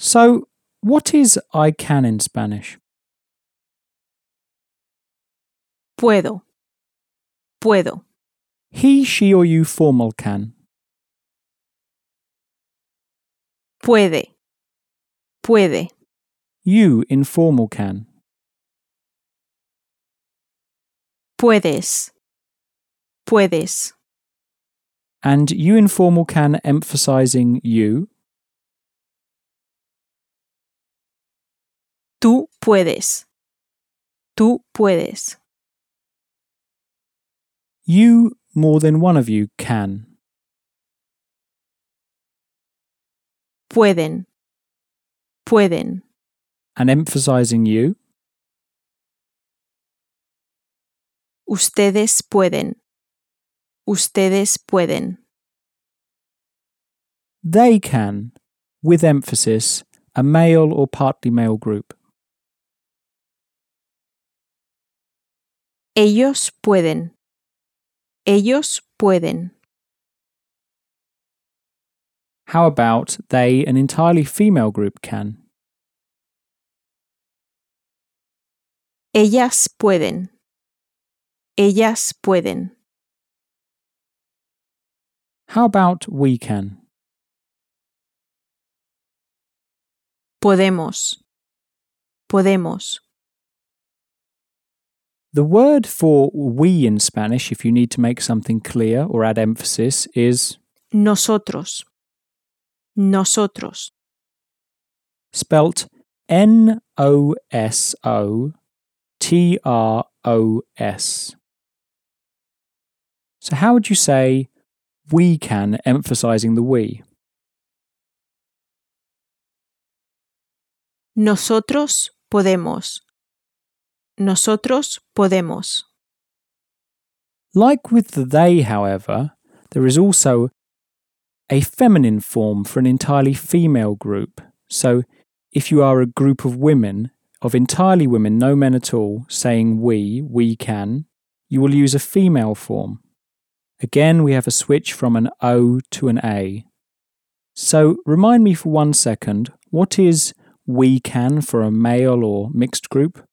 So, what is I can in Spanish? Puedo. Puedo. He, she, or you formal can. Puede. Puede. You informal can. Puedes. Puedes. And you informal can emphasizing you. Tú puedes. Tú puedes. You, more than one of you, can. Pueden. Pueden. And emphasizing you. Ustedes pueden. Ustedes pueden. They can, with emphasis, a male or partly male group. Ellos pueden. Ellos pueden. How about they, an entirely female group, can? Ellas pueden. Ellas pueden. How about we can? Podemos. Podemos. The word for we in Spanish, if you need to make something clear or add emphasis, is Nosotros. Nosotros. spelt N-O-S-O-T-R-O-S. So how would you say we can, emphasizing the we? Nosotros podemos. Nosotros podemos. Like with the they, however, there is also a feminine form for an entirely female group. So if you are a group of women, of entirely women, no men at all, saying we can, you will use a female form. Again, we have a switch from an O to an A. So remind me for 1 second, what is we can for a male or mixed group?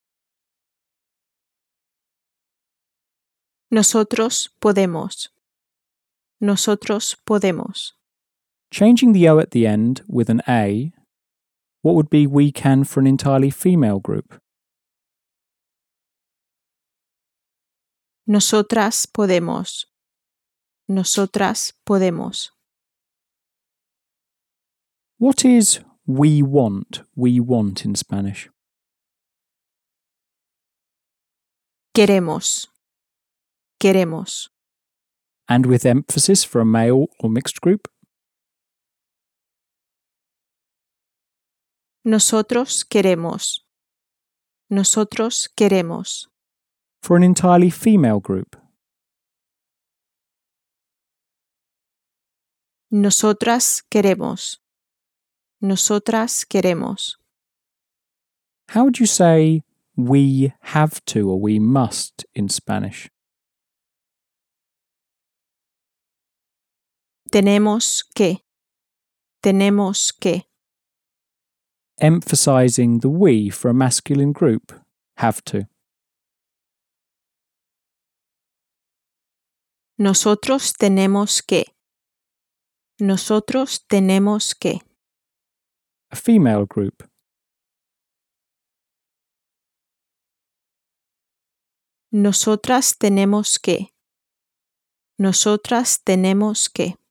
Nosotros podemos. Nosotros podemos. Changing the O at the end with an A, what would be we can for an entirely female group? Nosotras podemos. Nosotras podemos. What is we want in Spanish? Queremos. Queremos. And with emphasis for a male or mixed group? Nosotros queremos. Nosotros queremos. For an entirely female group? Nosotras queremos. Nosotras queremos. How would you say we have to or we must in Spanish? Tenemos que. Tenemos que. Emphasizing the we for a masculine group. Have to. Nosotros tenemos que. Nosotros tenemos que. A female group. Nosotras tenemos que. Nosotras tenemos que.